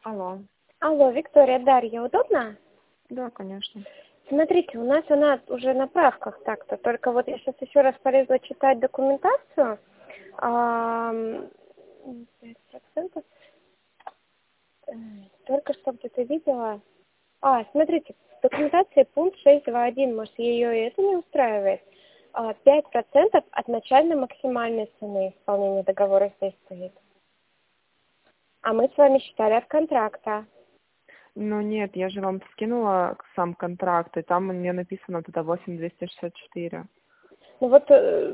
Алло. Алло, Виктория, Дарья, удобно? Да, конечно. Смотрите, у нас она уже на правках так-то, только вот я сейчас еще раз полезла читать документацию. 5%. Только что где-то видела. Смотрите, в документации пункт 6.2.1, может, ее и это не устраивает. 5% от начальной максимальной цены исполнения договора здесь стоит. А мы с вами считали от контракта. Но нет, я же вам скинула сам контракт, и там у меня написано вот это 8,264. Ну вот,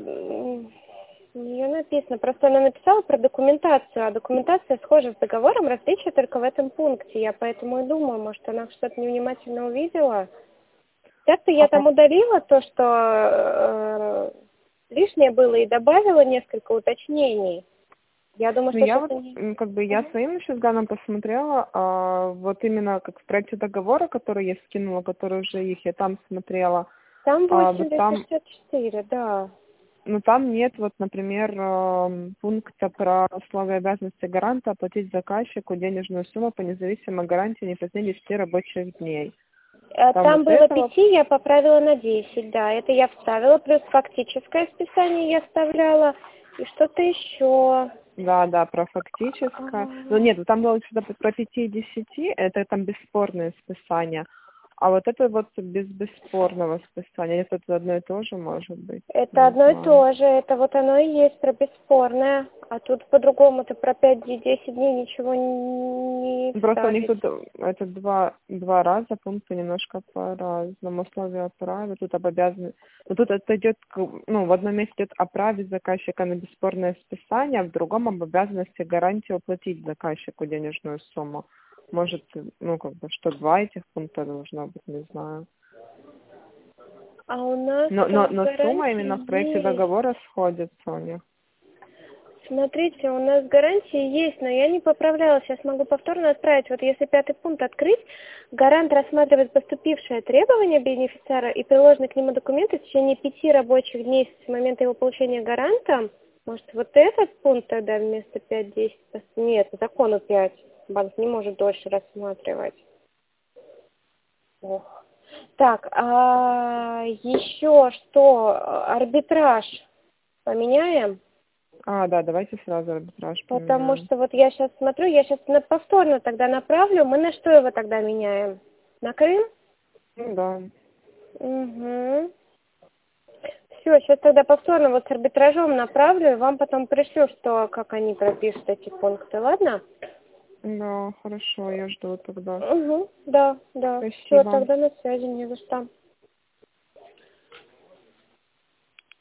ее написано, просто она написала про документацию, а документация схожа с договором, различие только в этом пункте. Я поэтому и думаю, может, она что-то невнимательно увидела. Так-то я там удалила то, что лишнее было, и добавила несколько уточнений. Я думаю, Ну, что я сейчас вот, они... я своим еще взглядом посмотрела, вот именно как в проекте договора, который я скинула, который уже их, я там смотрела. Там Вот там, 8,264, да. но там нет, вот, например, пункта про условия и обязанности гаранта оплатить заказчику денежную сумму по независимой гарантии не позднее 10 рабочих дней. Там Там вот было этого... 5, я поправила на 10, да. Это я вставила, плюс фактическое списание я вставляла. И что-то еще. Да, про фактическое. Ну нет, там было что-то про 5 и 10, это там бесспорное списание. А вот это вот без бесспорного списания, это одно и то же может быть, Это не одно и знаю. то же, это вот оно и есть про бесспорное. А тут по-другому-то про 5-10 дней ничего не Просто у них вставить. тут это два раза пункты немножко по-разному. Условия о праве, тут об обязанности. Но тут это идет, в одном месте идет о праве заказчика на бесспорное списание, а в другом об обязанности гарантии уплатить заказчику денежную сумму. Может, что два этих пункта должно быть, не знаю. А у нас Но сумма именно в проекте гарантии есть. договора сходится у них. Смотрите, у нас гарантии есть, но я не поправляла. Сейчас могу повторно отправить. Вот если 5 пункт открыть, гарант рассматривает поступившее требование бенефициара и приложенные к нему документы в течение 5 рабочих дней с момента его получения гарантом. Может, вот этот пункт тогда вместо 5-10? Нет, по закону 5. Банк не может дольше рассматривать. Ох. Так, еще что? Арбитраж поменяем? Да, давайте сразу арбитраж Потому поменяем. что вот я сейчас смотрю, я сейчас повторно тогда направлю. Мы на что его тогда меняем? На Крым? Ну да. Угу. Все, сейчас тогда повторно вот с арбитражом направлю, и вам потом пришлю, как они пропишут эти пункты, ладно? Да, хорошо, я жду тогда. Угу, да. Все, Спасибо. тогда на связи, не за что.